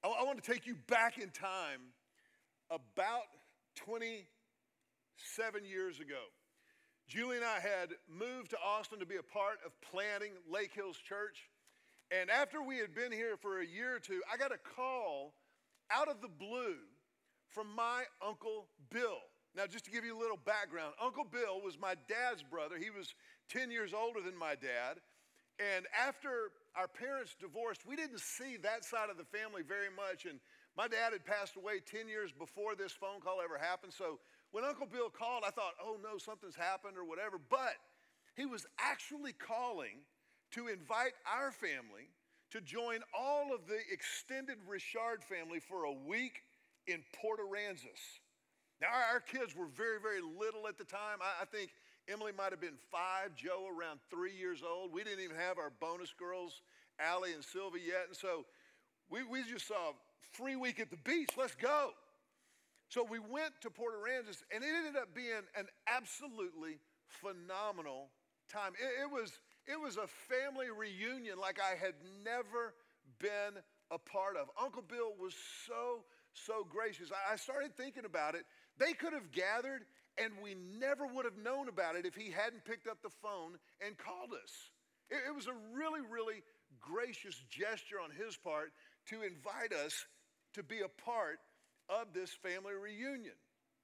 I want to take you back in time about 27 years ago. Julie and I had moved to Austin to be a part of planting Lake Hills Church. And after we had been here for a year or two, I got a call out of the blue from my Uncle Bill. Now, just to give you a little background, Uncle Bill was my dad's brother. He was 10 years older than my dad. And after our parents divorced, we didn't see that side of the family very much. And my dad had passed away 10 years before this phone call ever happened. So when Uncle Bill called, I thought, oh no, something's happened or whatever. But he was actually calling to invite our family to join all of the extended Richard family for a week in Port Aransas. Now, our kids were very, very little at the time. I think Emily might have been 5, Joe around 3 years old. We didn't even have our bonus girls, Allie and Sylvia, yet. And so we just saw free week at the beach. Let's go. So we went to Port Aransas, and it ended up being an absolutely phenomenal time. It was a family reunion like I had never been a part of. Uncle Bill was so gracious. I started thinking about it. They could have gathered, and we never would have known about it if he hadn't picked up the phone and called us. It was a really, really gracious gesture on his part to invite us to be a part of this family reunion.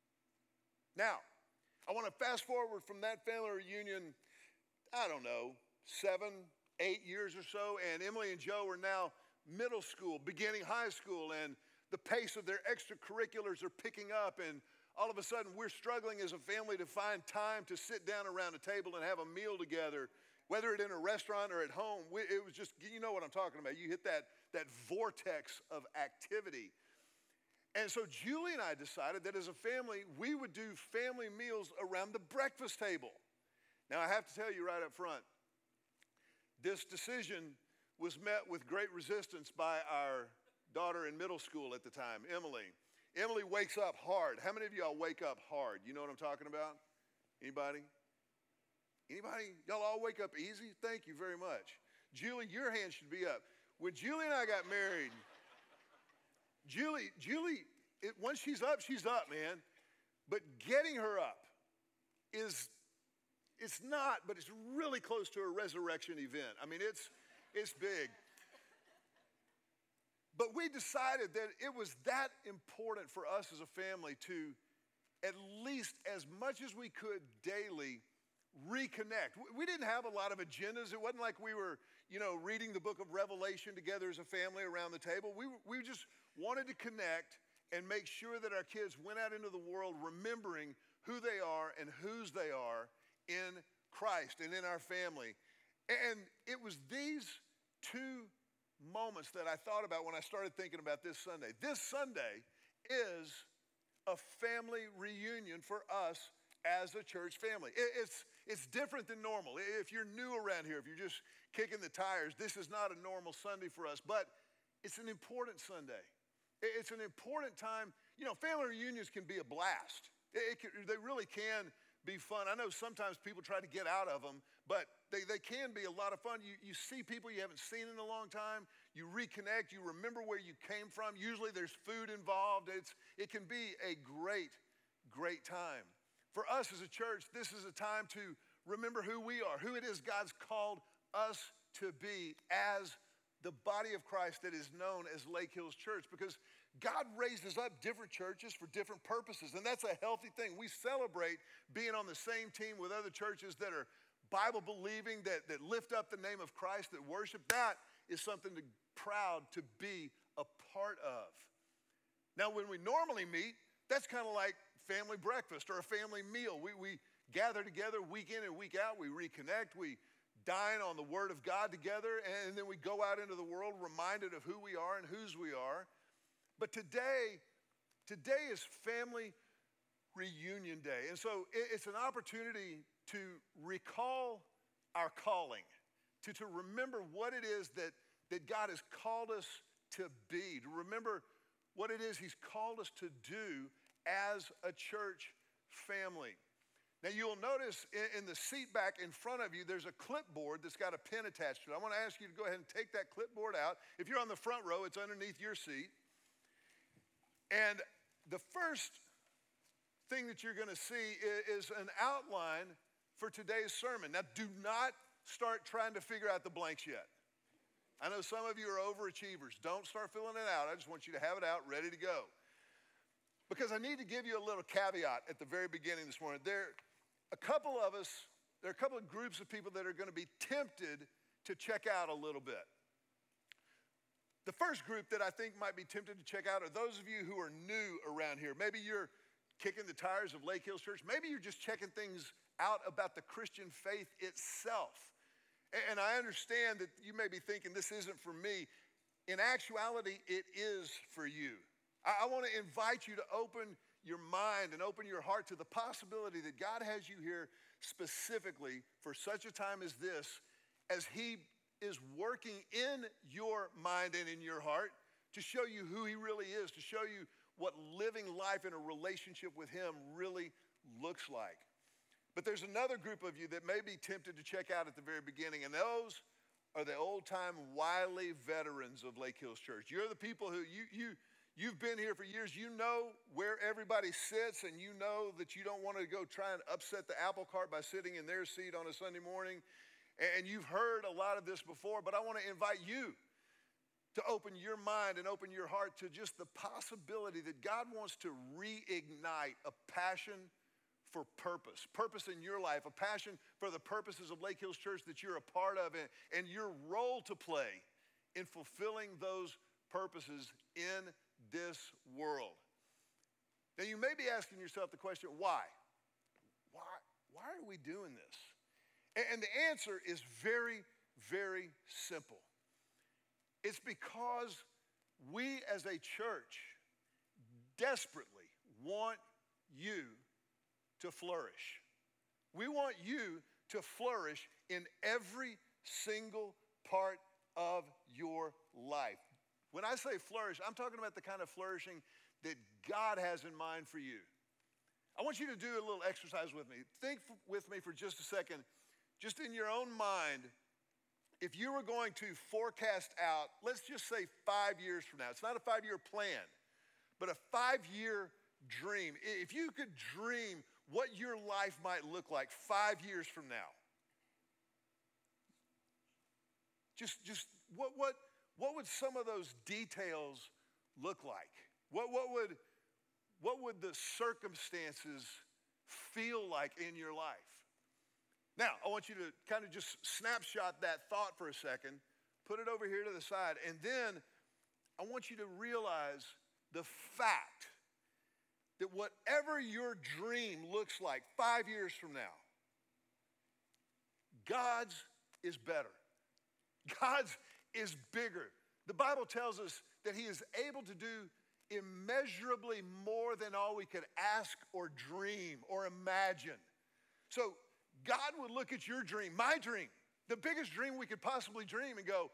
Now, I want to fast forward from that family reunion, I don't know, 7, 8 years or so, and Emily and Joe are now middle school, beginning high school, and the pace of their extracurriculars are picking up, and all of a sudden we're struggling as a family to find time to sit down around a table and have a meal together, whether it's in a restaurant or at home. It was just, you know what I'm talking about. You hit that vortex of activity. And so Julie and I decided that as a family, we would do family meals around the breakfast table. Now, I have to tell you right up front, this decision was met with great resistance by our daughter in middle school at the time, Emily. Emily wakes up hard. How many of y'all wake up hard? You know what I'm talking about? Anybody? Anybody? Y'all all wake up easy? Thank you very much. Julie, your hand should be up. When Julie and I got married, Julie, once she's up, man. But getting her up it's not, but it's really close to a resurrection event. I mean, it's big. But we decided that it was that important for us as a family to, at least as much as we could daily, reconnect. We didn't have a lot of agendas. It wasn't like we were, reading the book of Revelation together as a family around the table. We just wanted to connect and make sure that our kids went out into the world remembering who they are and whose they are in Christ and in our family. And it was these two moments that I thought about when I started thinking about this Sunday. This Sunday is a family reunion for us as a church family. It's different than normal. If you're new around here, if you're just kicking the tires, this is not a normal Sunday for us, but it's an important Sunday. It's an important time. Family reunions can be a blast. They really can be fun. I know sometimes people try to get out of them, but they can be a lot of fun. You see people you haven't seen in a long time. You reconnect. You remember where you came from. Usually there's food involved. It can be a great, great time. For us as a church, this is a time to remember who we are, who it is God's called us to be as the body of Christ that is known as Lake Hills Church, because God raises up different churches for different purposes, and that's a healthy thing. We celebrate being on the same team with other churches that are Bible-believing, that lift up the name of Christ, that worship. That is something proud to be a part of. Now, when we normally meet, that's kind of like family breakfast or a family meal. We gather together week in and week out. We reconnect. We dine on the Word of God together, and then we go out into the world reminded of who we are and whose we are. But today is family reunion day. And so it's an opportunity to recall our calling, to remember what it is that God has called us to be, to remember what it is He's called us to do as a church family. Now, you'll notice in the seat back in front of you, there's a clipboard that's got a pin attached to it. I want to ask you to go ahead and take that clipboard out. If you're on the front row, it's underneath your seat. And the first thing that you're going to see is an outline for today's sermon. Now, do not start trying to figure out the blanks yet. I know some of you are overachievers. Don't start filling it out. I just want you to have it out, ready to go. Because I need to give you a little caveat at the very beginning this morning. There are a couple of groups of people that are going to be tempted to check out a little bit. The first group that I think might be tempted to check out are those of you who are new around here. Maybe you're kicking the tires of Lake Hills Church. Maybe you're just checking things out about the Christian faith itself. And I understand that you may be thinking this isn't for me. In actuality, it is for you. I want to invite you to open your mind and open your heart to the possibility that God has you here specifically for such a time as this, as He is working in your mind and in your heart to show you who He really is, to show you what living life in a relationship with Him really looks like. But there's another group of you that may be tempted to check out at the very beginning, and those are the old-time wily veterans of Lake Hills Church. You're the people who, you've been here for years. You know where everybody sits, and you know that you don't want to go try and upset the apple cart by sitting in their seat on a Sunday morning. And you've heard a lot of this before, but I want to invite you to open your mind and open your heart to just the possibility that God wants to reignite a passion for purpose in your life, a passion for the purposes of Lake Hills Church that you're a part of, and your role to play in fulfilling those purposes in this world. Now, you may be asking yourself the question, why? Why are we doing this? And the answer is very, very simple. It's because we as a church desperately want you to flourish. We want you to flourish in every single part of your life. When I say flourish, I'm talking about the kind of flourishing that God has in mind for you. I want you to do a little exercise with me. Think with me for just a second, just in your own mind, if you were going to forecast out, let's just say 5 years from now. It's not a 5-year plan, but a 5-year dream. If you could dream what your life might look like 5 years from now, just what would some of those details look like? What would the circumstances feel like in your life? Now, I want you to kind of just snapshot that thought for a second, put it over here to the side, and then I want you to realize the fact that whatever your dream looks like 5 years from now, God's is better. God's is bigger. The Bible tells us that He is able to do immeasurably more than all we could ask or dream or imagine. So God would look at your dream, my dream, the biggest dream we could possibly dream, and go,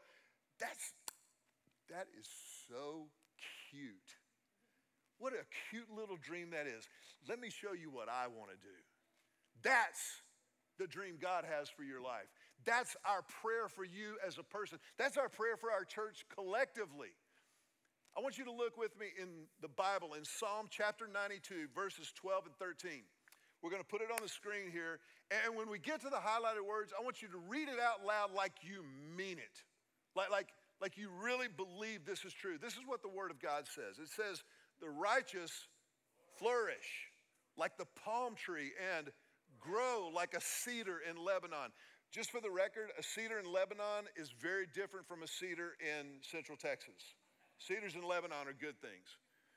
that is so cute. What a cute little dream that is. Let me show you what I want to do. That's the dream God has for your life. That's our prayer for you as a person. That's our prayer for our church collectively. I want you to look with me in the Bible in Psalm chapter 92, verses 12 and 13. We're going to put it on the screen here. And when we get to the highlighted words, I want you to read it out loud like you mean it. Like you really believe this is true. This is what the Word of God says. It says, the righteous flourish like the palm tree and grow like a cedar in Lebanon. Just for the record, a cedar in Lebanon is very different from a cedar in Central Texas. Cedars in Lebanon are good things.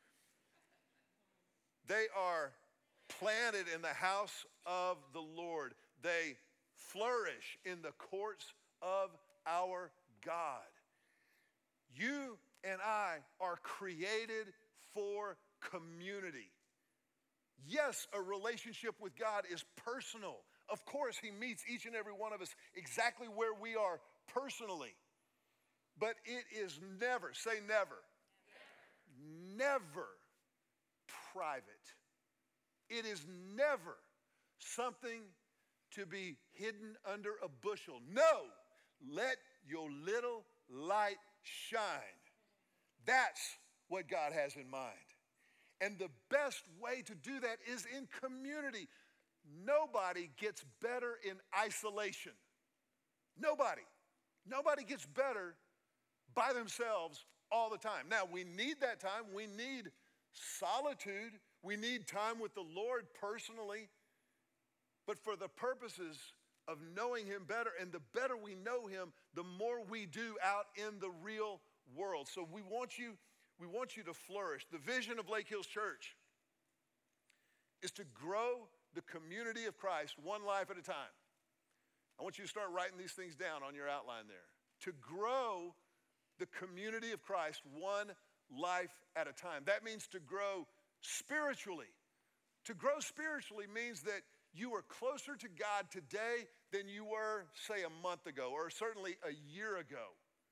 They are planted in the house of the Lord. They flourish in the courts of our God. You and I are created for community. Yes, a relationship with God is personal. Of course, He meets each and every one of us exactly where we are personally. But it is never, say never, never private. It is never something to be hidden under a bushel. No, let your little light shine. That's what God has in mind. And the best way to do that is in community. Nobody gets better in isolation. Nobody. Nobody gets better by themselves all the time. Now, we need that time. We need solitude. We need time with the Lord personally. But for the purposes of knowing him better, and the better we know him, the more we do out in the real world. So we want you to flourish. The vision of Lake Hills Church is to grow the community of Christ one life at a time. I want you to start writing these things down on your outline there. To grow the community of Christ one life at a time. That means to grow spiritually. To grow spiritually means that you are closer to God today than you were, say, a month ago, or certainly a year ago.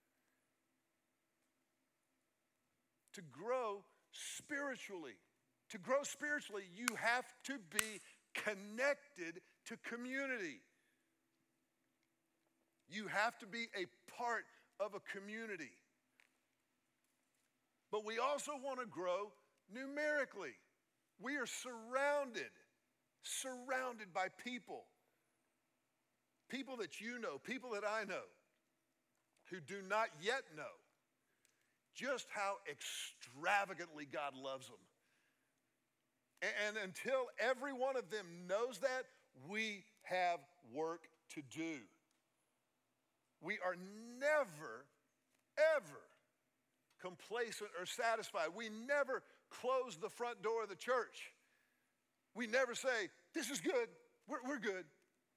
To grow spiritually. To grow spiritually, you have to be connected to community. You have to be a part of a community. But we also want to grow numerically. We are surrounded by people. People that you know, people that I know, who do not yet know just how extravagantly God loves them. And until every one of them knows that, we have work to do. We are never, ever complacent or satisfied. We never close the front door of the church. We never say, this is good, we're good.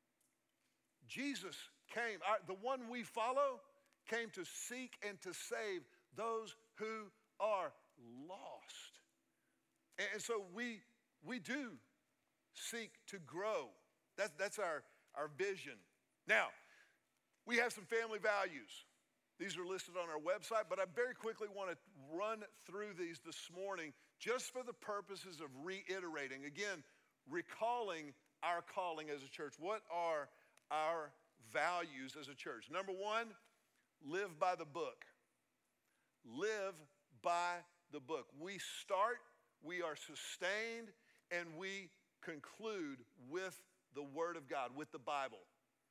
Jesus came, the one we follow, came to seek and to save those who are lost. And so we do seek to grow. That's our vision. Now, we have some family values. These are listed on our website, but I very quickly want to run through these this morning just for the purposes of reiterating. Again, recalling our calling as a church. What are our values as a church? Number one, live by the book. Live by the book. We start, we are sustained, and we conclude with the Word of God, with the Bible.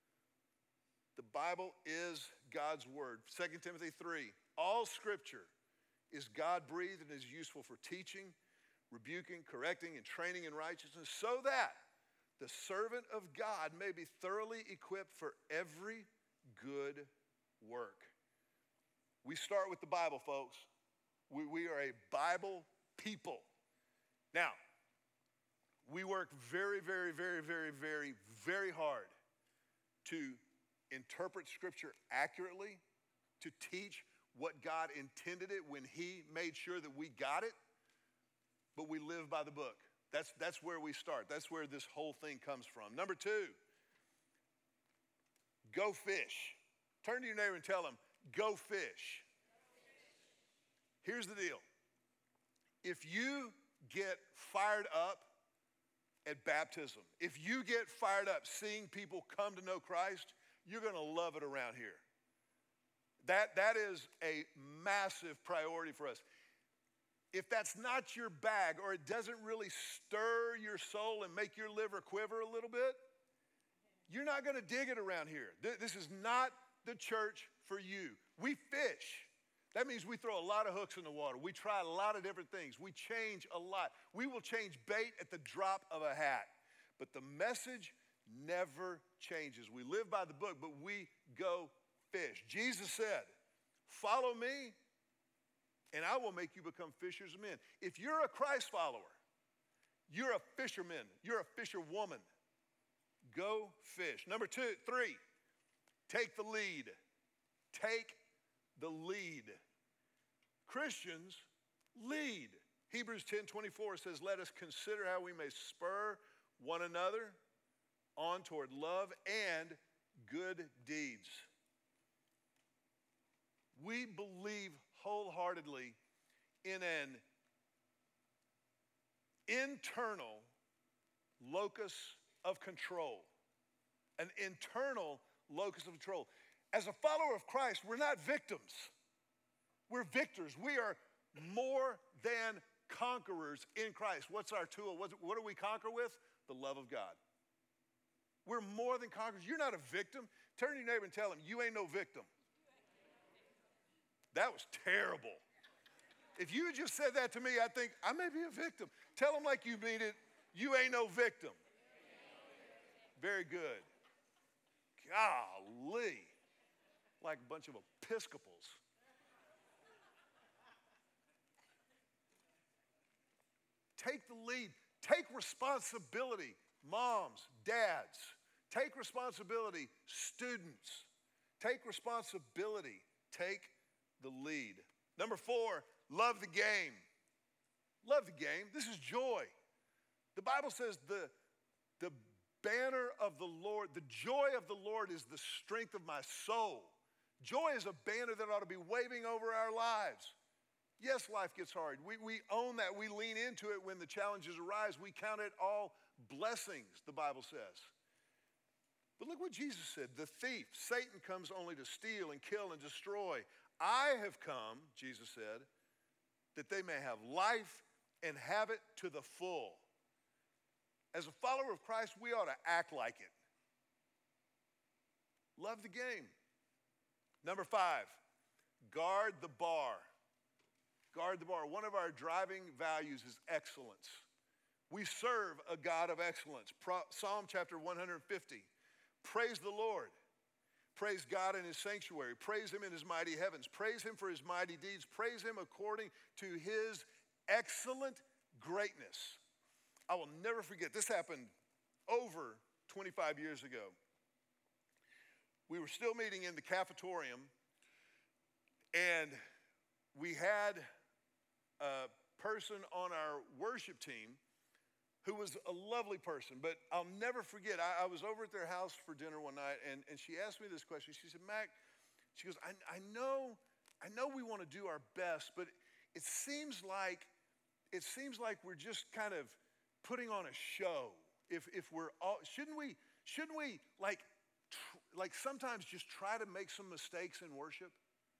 The Bible is God's Word. 2 Timothy 3, all Scripture is God-breathed and is useful for teaching, rebuking, correcting, and training in righteousness, so that the servant of God may be thoroughly equipped for every good work. We start with the Bible, folks. We are a Bible people. Now, we work very, very, very, very, very, very hard to interpret Scripture accurately, to teach what God intended it when He made sure that we got it, but we live by the book. That's where we start. That's where this whole thing comes from. Number two, go fish. Turn to your neighbor and tell them, go fish. Here's the deal. If you get fired up at baptism, if you get fired up seeing people come to know Christ, you're going to love it around here. That is a massive priority for us. If that's not your bag, or it doesn't really stir your soul and make your liver quiver a little bit, you're not going to dig it around here. This is not the church for you. We fish. That means we throw a lot of hooks in the water. We try a lot of different things. We change a lot. We will change bait at the drop of a hat. But the message never changes. We live by the book, but we go fish. Jesus said, follow me, and I will make you become fishers of men. If you're a Christ follower, you're a fisherman, you're a fisherwoman. Go fish. Number three, take the lead. Take the lead. Christians lead. Hebrews 10:24 says, let us consider how we may spur one another on toward love and good deeds. We believe wholeheartedly in an internal locus of control. An internal locus of control. As a follower of Christ, we're not victims. We're victors. We are more than conquerors in Christ. What's our tool? What do we conquer with? The love of God. We're more than conquerors. You're not a victim. Turn to your neighbor and tell him, you ain't no victim. That was terrible. If you had just said that to me, I'd think, I may be a victim. Tell him like you mean it, you ain't no victim. Very good. Golly. Like a bunch of Episcopals. Take the lead. Take responsibility. Moms, dads, take responsibility. Students, take responsibility. Take the lead. Number 4, love the game. Love the game. This is joy. The Bible says the banner of the Lord, the joy of the Lord is the strength of my soul. Joy is a banner that ought to be waving over our lives. Yes, life gets hard. We own that. We lean into it when the challenges arise. We count it all blessings, the Bible says. But look what Jesus said. The thief, Satan, comes only to steal and kill and destroy. I have come, Jesus said, that they may have life and have it to the full. As a follower of Christ, we ought to act like it. Love the game. Number 5, guard the bar. Guard the bar. One of our driving values is excellence. We serve a God of excellence. Psalm chapter 150. Praise the Lord. Praise God in his sanctuary. Praise him in his mighty heavens. Praise him for his mighty deeds. Praise him according to his excellent greatness. I will never forget, this happened over 25 years ago. We were still meeting in the cafetorium, and we had a person on our worship team who was a lovely person, but I'll never forget, I was over at their house for dinner one night, and she asked me this question. She said, Mac, she goes, I know we want to do our best, but it seems like we're just kind of putting on a show. If we're all, shouldn't we like sometimes just try to make some mistakes in worship?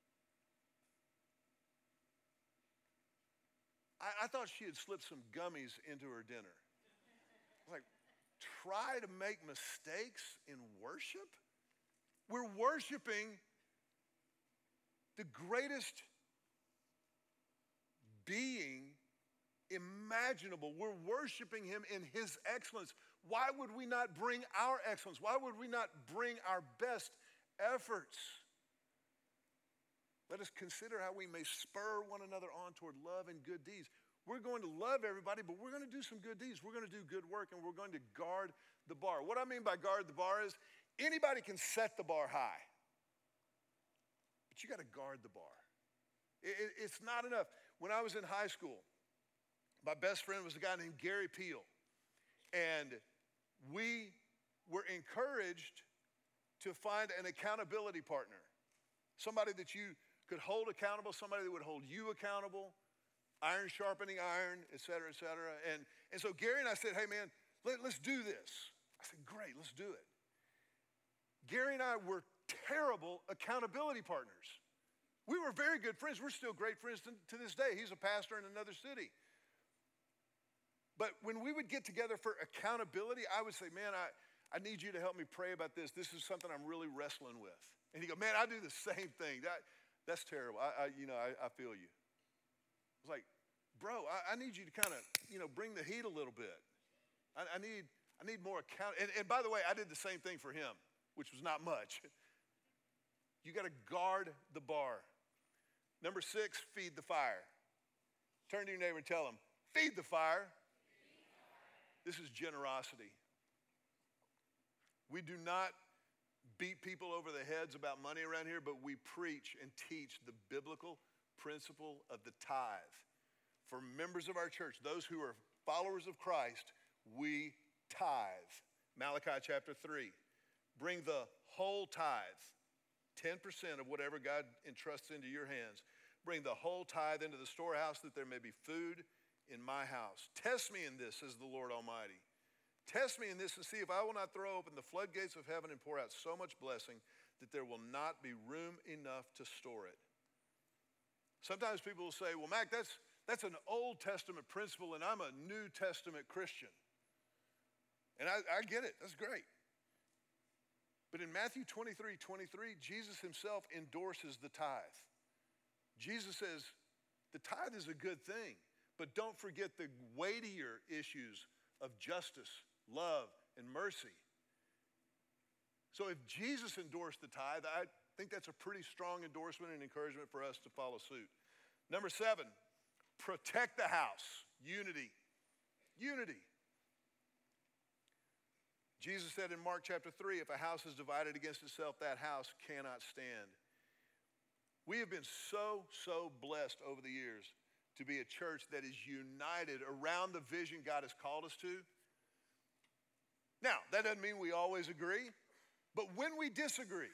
I thought she had slipped some gummies into her dinner. Like, try to make mistakes in worship? We're worshiping the greatest being imaginable. We're worshiping him in his excellence. Why would we not bring our excellence? Why would we not bring our best efforts? Let us consider how we may spur one another on toward love and good deeds. We're going to love everybody, but we're going to do some good deeds. We're going to do good work, and we're going to guard the bar. What I mean by guard the bar is anybody can set the bar high, but you got to guard the bar. It's not enough. When I was in high school, my best friend was a guy named Gary Peel, and we were encouraged to find an accountability partner, somebody that you could hold accountable, somebody that would hold you accountable, iron sharpening iron, et cetera, et cetera. And so Gary and I said, hey man, let's do this. I said, great, let's do it. Gary and I were terrible accountability partners. We were very good friends. We're still great friends to this day. He's a pastor in another city. But when we would get together for accountability, I would say, man, I need you to help me pray about this. This is something I'm really wrestling with. And he'd go, man, I do the same thing. That's terrible. I feel you. I was like, bro, I need you to kind of, bring the heat a little bit. I need more account. And by the way, I did the same thing for him, which was not much. You got to guard the bar. Number 6, feed the fire. Turn to your neighbor and tell him, feed the fire. This is generosity. We do not beat people over the heads about money around here, but we preach and teach the biblical principle of the tithe. For members of our church, those who are followers of Christ, we tithe. Malachi chapter 3. Bring the whole tithe, 10% of whatever God entrusts into your hands. Bring the whole tithe into the storehouse that there may be food in my house. Test me in this, says the Lord Almighty. Test me in this and see if I will not throw open the floodgates of heaven and pour out so much blessing that there will not be room enough to store it. Sometimes people will say, well, Mac, that's That's an Old Testament principle, and I'm a New Testament Christian. And I get it. That's great. But in Matthew 23:23, Jesus himself endorses the tithe. Jesus says, the tithe is a good thing, but don't forget the weightier issues of justice, love, and mercy. So if Jesus endorsed the tithe, I think that's a pretty strong endorsement and encouragement for us to follow suit. Number 7, protect the house. Unity. Unity. Jesus said in Mark chapter 3, if a house is divided against itself, that house cannot stand. We have been so blessed over the years to be a church that is united around the vision God has called us to. Now, that doesn't mean we always agree, but when we disagree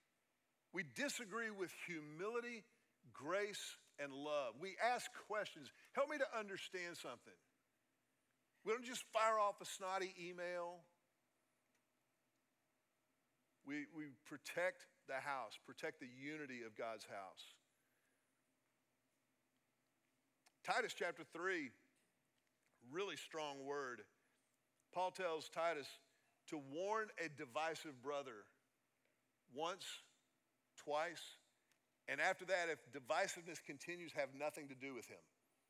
with humility, grace, and love. We ask questions. Help me to understand something. We don't just fire off a snotty email. We protect the house, protect the unity of God's house. Titus chapter 3, really strong word. Paul tells Titus to warn a divisive brother once, twice, and after that, if divisiveness continues, have nothing to do with him.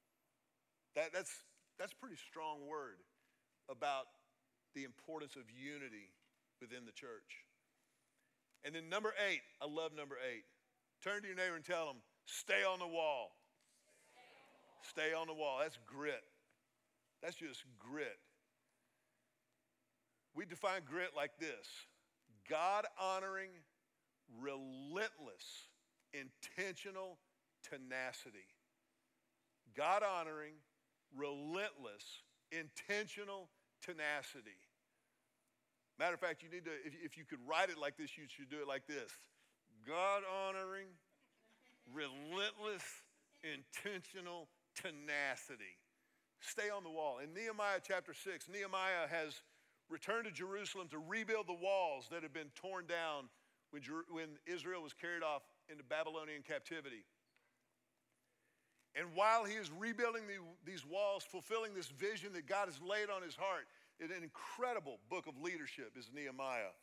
That's pretty strong word about the importance of unity within the church. And then number 8, I love number 8. Turn to your neighbor and tell them, stay on the wall. Stay on the wall. That's grit. That's just grit. We define grit like this: God-honoring, relentless, intentional tenacity. God-honoring, relentless, intentional tenacity. Matter of fact, you need to, if you could write it like this, you should do it like this: God-honoring, relentless, intentional tenacity. Stay on the wall. In Nehemiah chapter 6, Nehemiah has returned to Jerusalem to rebuild the walls that had been torn down when Israel was carried off into Babylonian captivity. And while he is rebuilding these walls, fulfilling this vision that God has laid on his heart, an incredible book of leadership is Nehemiah.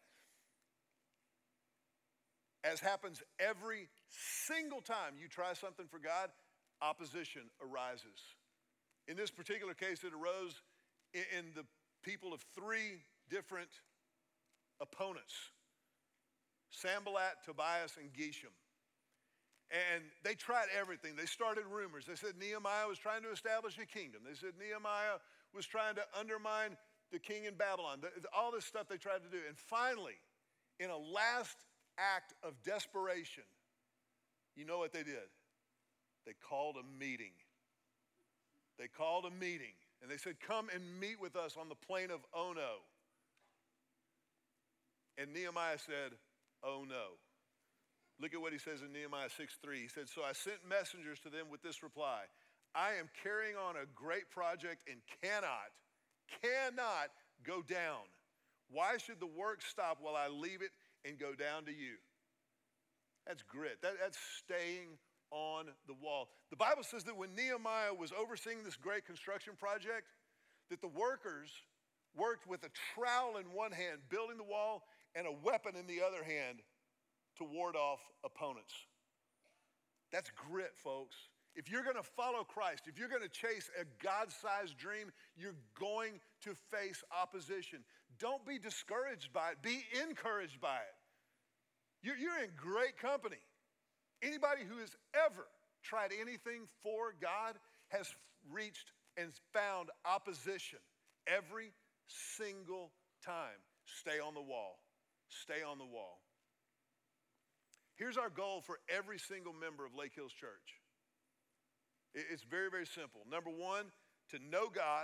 As happens every single time you try something for God, opposition arises. In this particular case, it arose in the people of 3 different opponents: Sanballat, Tobias, and Geshem. And they tried everything. They started rumors. They said Nehemiah was trying to establish a kingdom. They said Nehemiah was trying to undermine the king in Babylon. All this stuff they tried to do. And finally, in a last act of desperation, you know what they did? They called a meeting. They called a meeting. And they said, come and meet with us on the plain of Ono. And Nehemiah said, oh no. Look at what he says in Nehemiah 6:3. He said, so I sent messengers to them with this reply: I am carrying on a great project and cannot go down. Why should the work stop while I leave it and go down to you? That's grit. That's staying on the wall. The Bible says that when Nehemiah was overseeing this great construction project, that the workers worked with a trowel in one hand, building the wall, and a weapon in the other hand to ward off opponents. That's grit, folks. If you're going to follow Christ, if you're going to chase a God-sized dream, you're going to face opposition. Don't be discouraged by it. Be encouraged by it. You're in great company. Anybody who has ever tried anything for God has reached and found opposition every single time. Stay on the wall. Stay on the wall. Here's our goal for every single member of Lake Hills Church. It's very, very simple. Number 1, to know God,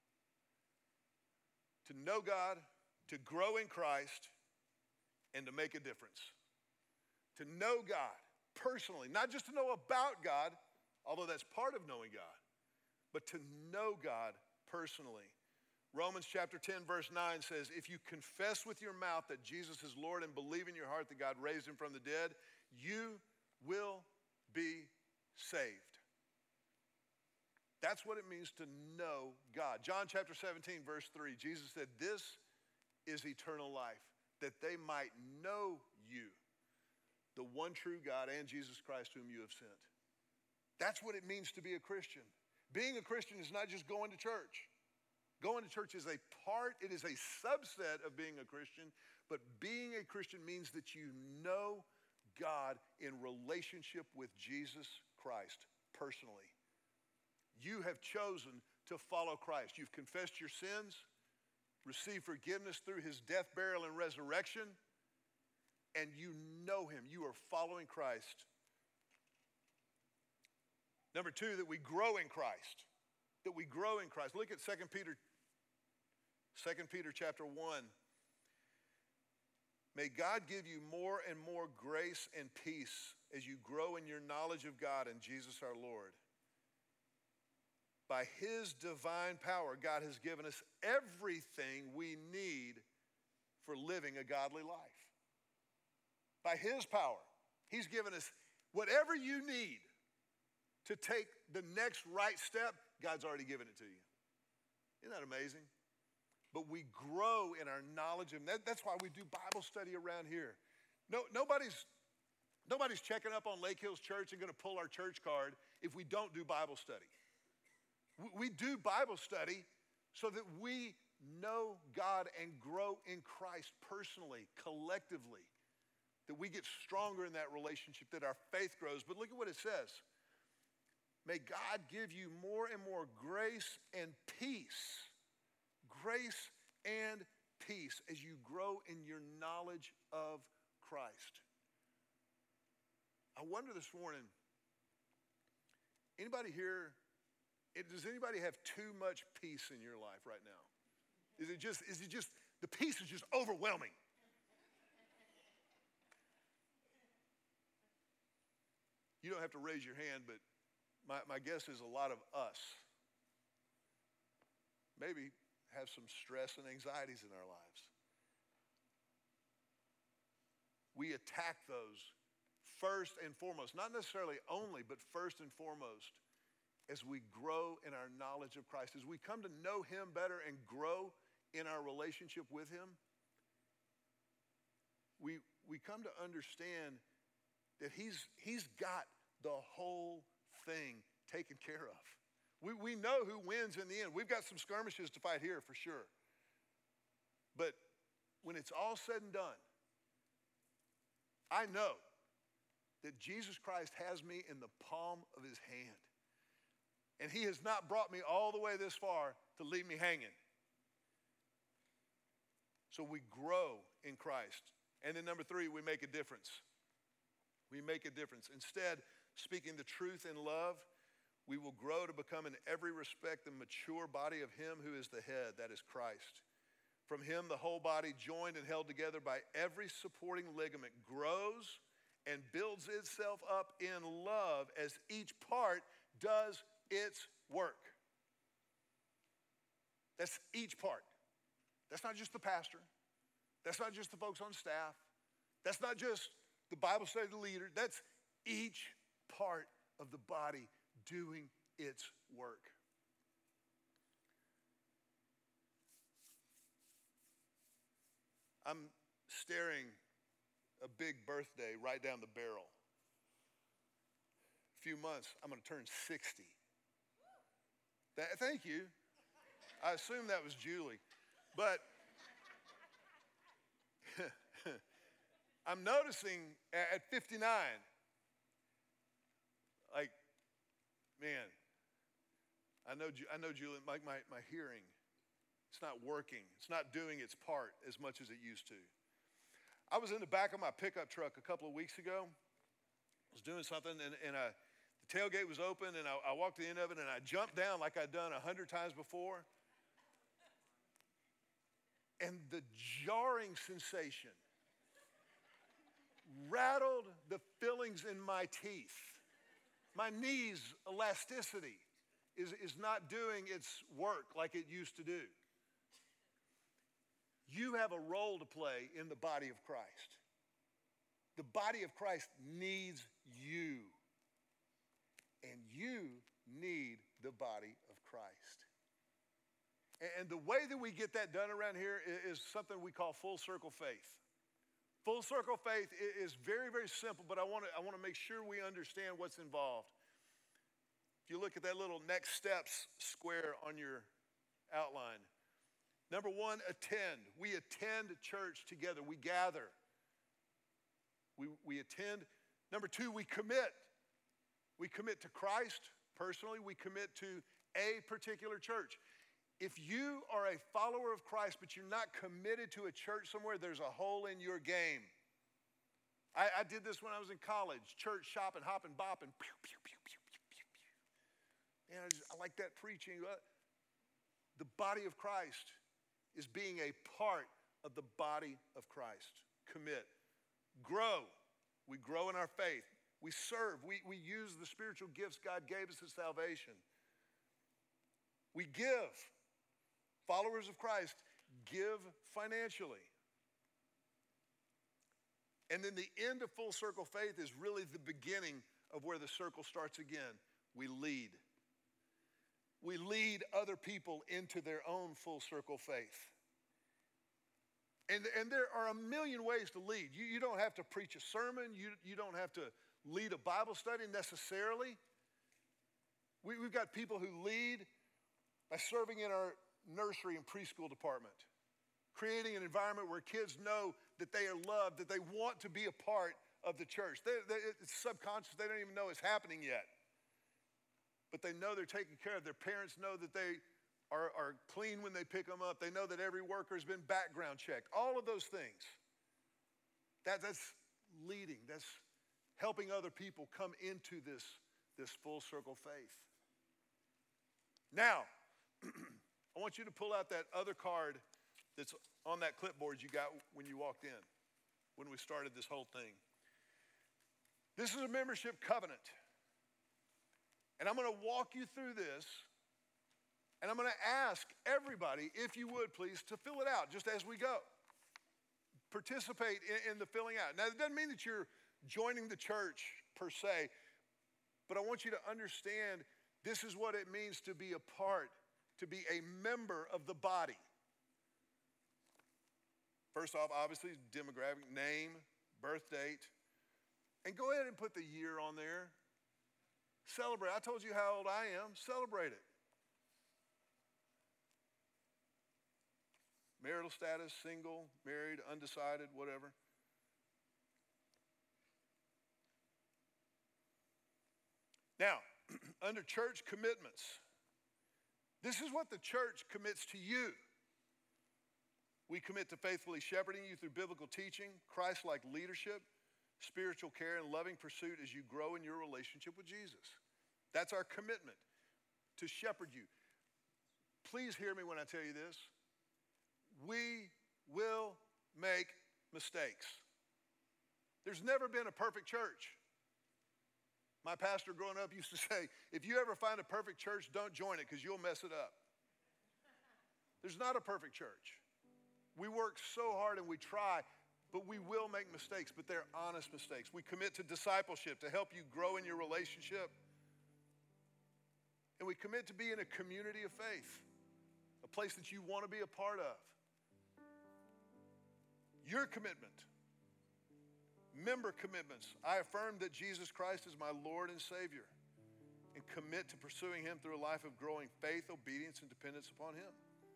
to grow in Christ, and to make a difference. To know God personally, not just to know about God, although that's part of knowing God, but to know God personally. Romans chapter 10 verse 9 says, if you confess with your mouth that Jesus is Lord and believe in your heart that God raised him from the dead, you will be saved. That's what it means to know God. John chapter 17, verse 3, Jesus said, this is eternal life, that they might know you, the one true God, and Jesus Christ whom you have sent. That's what it means to be a Christian. Being a Christian is not just going to church. Going to church is a part, it is a subset of being a Christian, but being a Christian means that you know God in relationship with Jesus Christ personally. You have chosen to follow Christ. You've confessed your sins, received forgiveness through his death, burial, and resurrection, and you know him. You are following Christ. Number two, that we grow in Christ. That we grow in Christ. Look at 2 Peter chapter 1. May God give you more and more grace and peace as you grow in your knowledge of God and Jesus our Lord. By his divine power, God has given us everything we need for living a godly life. By his power, he's given us whatever you need to take the next right step, God's already given it to you. Isn't that amazing? But we grow in our knowledge of him. That's why we do Bible study around here. Nobody's checking up on Lake Hills Church and going to pull our church card if we don't do Bible study. We do Bible study so that we know God and grow in Christ personally, collectively, that we get stronger in that relationship, that our faith grows. But look at what it says. May God give you more and more grace and peace. Grace and peace as you grow in your knowledge of Christ. I wonder this morning, does anybody have too much peace in your life right now? Is it just, the peace is just overwhelming? You don't have to raise your hand, but my guess is a lot of us maybe have some stress and anxieties in our lives. We attack those first and foremost, not necessarily only, but first and foremost, as we grow in our knowledge of Christ, as we come to know him better and grow in our relationship with him, we come to understand that he's got the whole thing taken care of. We know who wins in the end. We've got some skirmishes to fight here for sure. But when it's all said and done, I know that Jesus Christ has me in the palm of his hand. And he has not brought me all the way this far to leave me hanging. So we grow in Christ. And then number three, we make a difference. We make a difference. Instead, speaking the truth in love, we will grow to become in every respect the mature body of him who is the head, that is Christ. From him, the whole body, joined and held together by every supporting ligament, grows and builds itself up in love as each part does its work. That's each part. That's not just the pastor. That's not just the folks on staff. That's not just the Bible study leader. That's each part of the body doing its work. I'm staring a big birthday right down the barrel. A few months, I'm going to turn 60. Thank you. I assume that was Julie. But I'm noticing at 59, like, man, I know Julie, like my hearing, it's not working. It's not doing its part as much as it used to. I was in the back of my pickup truck a couple of weeks ago. I was doing something, and the tailgate was open, and I walked to the end of it, and I jumped down like I'd done 100 times before. And the jarring sensation rattled the fillings in my teeth. My knees' elasticity is not doing its work like it used to do. You have a role to play in the body of Christ. The body of Christ needs you. And you need the body of Christ. And the way that we get that done around here is something we call full circle faith. Full circle faith is very, very simple, but I want to make sure we understand what's involved. If you look at that little next steps square on your outline, number one, attend. We attend church together. We gather. We attend. Number two, we commit. We commit to Christ personally. We commit to a particular church. If you are a follower of Christ, but you're not committed to a church somewhere, there's a hole in your game. I did this when I was in college, church shopping, hopping, bopping. Pew, pew, pew, pew, pew, pew, pew. And I like that preaching. The body of Christ is being a part of the body of Christ. Commit. Grow. We grow in our faith. We serve. We use the spiritual gifts God gave us at salvation. We give. Followers of Christ give financially. And then the end of full circle faith is really the beginning of where the circle starts again. We lead. We lead other people into their own full circle faith. And there are a million ways to lead. You don't have to preach a sermon. You don't have to lead a Bible study necessarily. We've got people who lead by serving in our nursery and preschool department, creating an environment where kids know that they are loved, that they want to be a part of the church. It's subconscious. They don't even know it's happening yet. But they know they're taken care of. Their parents know that they are clean when they pick them up. They know that every worker has been background checked. All of those things. That's leading. That's helping other people come into this full circle faith. Now, I want you to pull out that other card that's on that clipboard you got when you walked in, when we started this whole thing. This is a membership covenant. And I'm going to walk you through this, and I'm going to ask everybody, if you would please, to fill it out just as we go. Participate in the filling out. Now, it doesn't mean that you're joining the church per se, but I want you to understand this is what it means to be a part, to be a member of the body. First off, obviously, demographic, name, birth date, and go ahead and put the year on there. Celebrate. I told you how old I am. Celebrate it. Marital status, single, married, undecided, whatever. Now, under church commitments, this is what the church commits to you. We commit to faithfully shepherding you through biblical teaching, Christ-like leadership, spiritual care, and loving pursuit as you grow in your relationship with Jesus. That's our commitment, to shepherd you. Please hear me when I tell you this. We will make mistakes. There's never been a perfect church. My pastor growing up used to say, if you ever find a perfect church, don't join it because you'll mess it up. There's not a perfect church. We work so hard and we try, but we will make mistakes, but they're honest mistakes. We commit to discipleship to help you grow in your relationship. And we commit to be in a community of faith, a place that you want to be a part of. Your commitment. Member commitments. I affirm that Jesus Christ is my Lord and Savior and commit to pursuing him through a life of growing faith, obedience, and dependence upon him.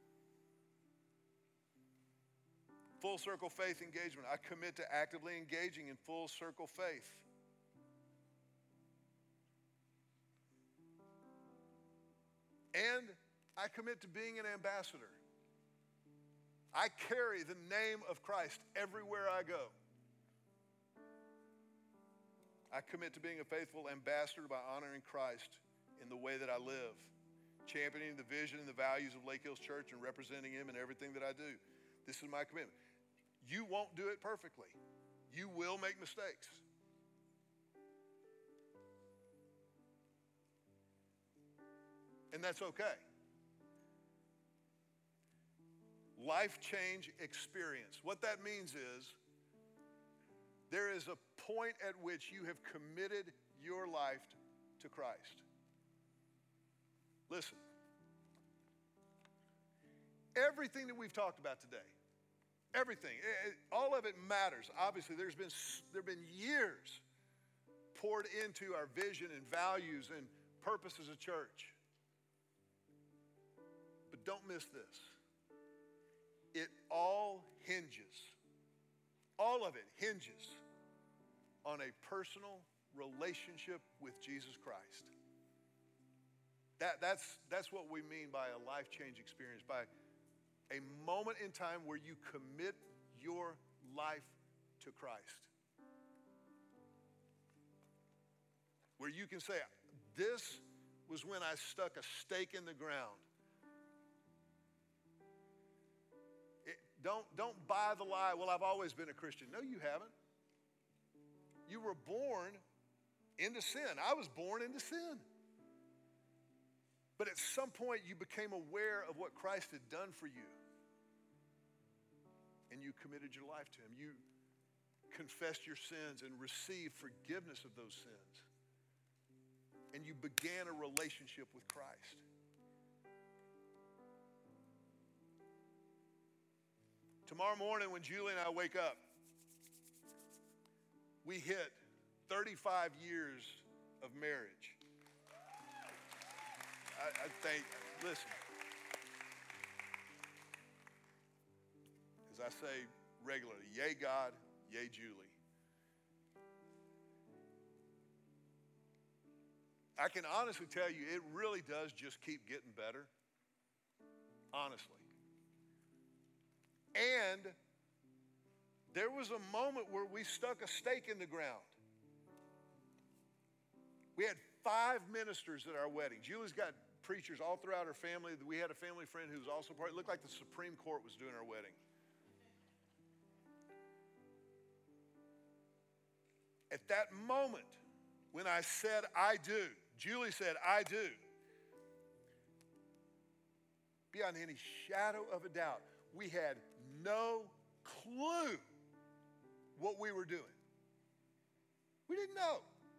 Full circle faith engagement. I commit to actively engaging in full circle faith. And I commit to being an ambassador. I carry the name of Christ everywhere I go. I commit to being a faithful ambassador by honoring Christ in the way that I live, championing the vision and the values of Lake Hills Church and representing him in everything that I do. This is my commitment. You won't do it perfectly. You will make mistakes. And that's okay. Life change experience. What that means is there is a point at which you have committed your life to Christ. Listen, everything that we've talked about today, everything, all of it matters. Obviously, there have been years poured into our vision and values and purpose as a church. But don't miss this. It all of it hinges on a personal relationship with Jesus Christ. That's what we mean by a life-change experience, by a moment in time where you commit your life to Christ. Where you can say, this was when I stuck a stake in the ground. Don't buy the lie, well, I've always been a Christian. No, you haven't. You were born into sin. I was born into sin. But at some point, you became aware of what Christ had done for you. And you committed your life to him. You confessed your sins and received forgiveness of those sins. And you began a relationship with Christ. Tomorrow morning when Julie and I wake up, we hit 35 years of marriage. I think, listen, as I say regularly, yay God, yay Julie. I can honestly tell you, it really does just keep getting better, honestly. And there was a moment where we stuck a stake in the ground. We had 5 ministers at our wedding. Julie's got preachers all throughout her family. We had a family friend who was also part. It looked like the Supreme Court was doing our wedding. At that moment, when I said, I do, Julie said, I do, beyond any shadow of a doubt, we had no clue what we were doing. We didn't know.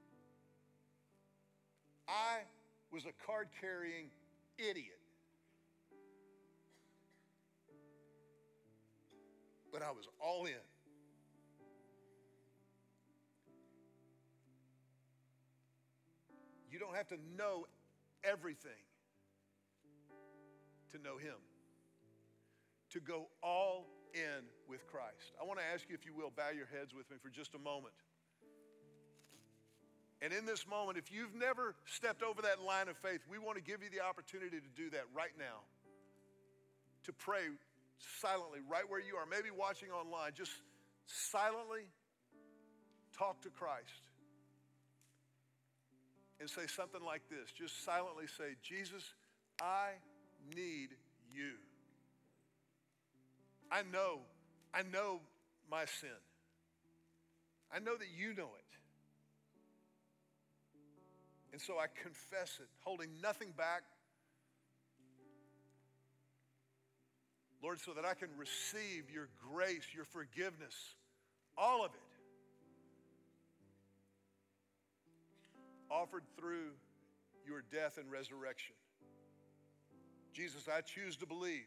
I was a card-carrying idiot. But I was all in. You don't have to know everything to know him. To go all in with Christ. I want to ask you, if you will, bow your heads with me for just a moment. And in this moment, if you've never stepped over that line of faith, we want to give you the opportunity to do that right now. To pray silently, right where you are, maybe watching online, just silently talk to Christ. And say something like this. Just silently say, Jesus, I need you. I know my sin. I know that you know it. And so I confess it, holding nothing back. Lord, so that I can receive your grace, your forgiveness, all of it, offered through your death and resurrection. Jesus, I choose to believe.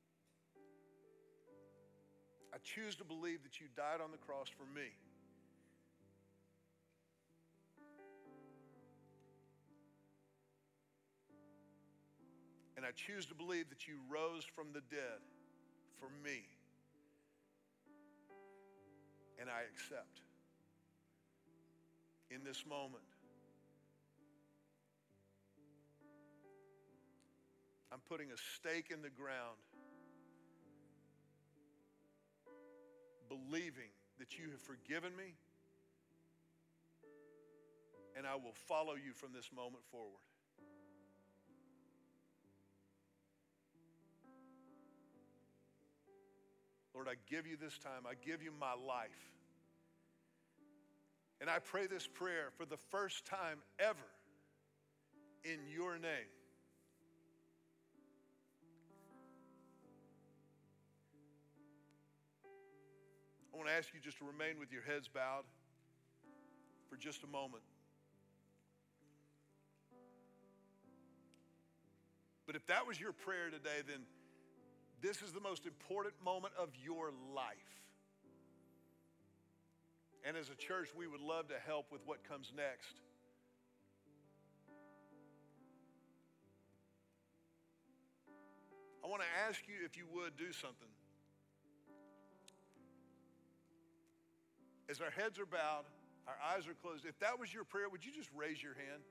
I choose to believe that you died on the cross for me. And I choose to believe that you rose from the dead for me. And I accept in this moment. I'm putting a stake in the ground, believing that you have forgiven me, and I will follow you from this moment forward. Lord, I give you this time. I give you my life. And I pray this prayer for the first time ever in your name. I want to ask you just to remain with your heads bowed for just a moment. But if that was your prayer today, then this is the most important moment of your life. And as a church, we would love to help with what comes next. I want to ask you if you would do something. As our heads are bowed, our eyes are closed, if that was your prayer, would you just raise your hand?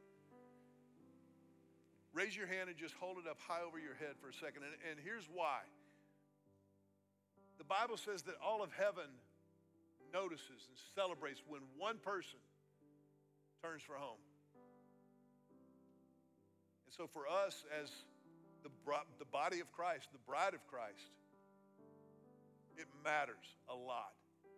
Raise your hand and just hold it up high over your head for a second. And here's why. The Bible says that all of heaven notices and celebrates when one person turns for home. And so for us as the body of Christ, the bride of Christ, it matters a lot.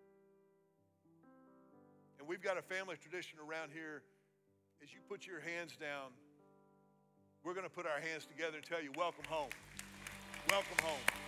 And we've got a family tradition around here. As you put your hands down, we're going to put our hands together and tell you, welcome home. Welcome home.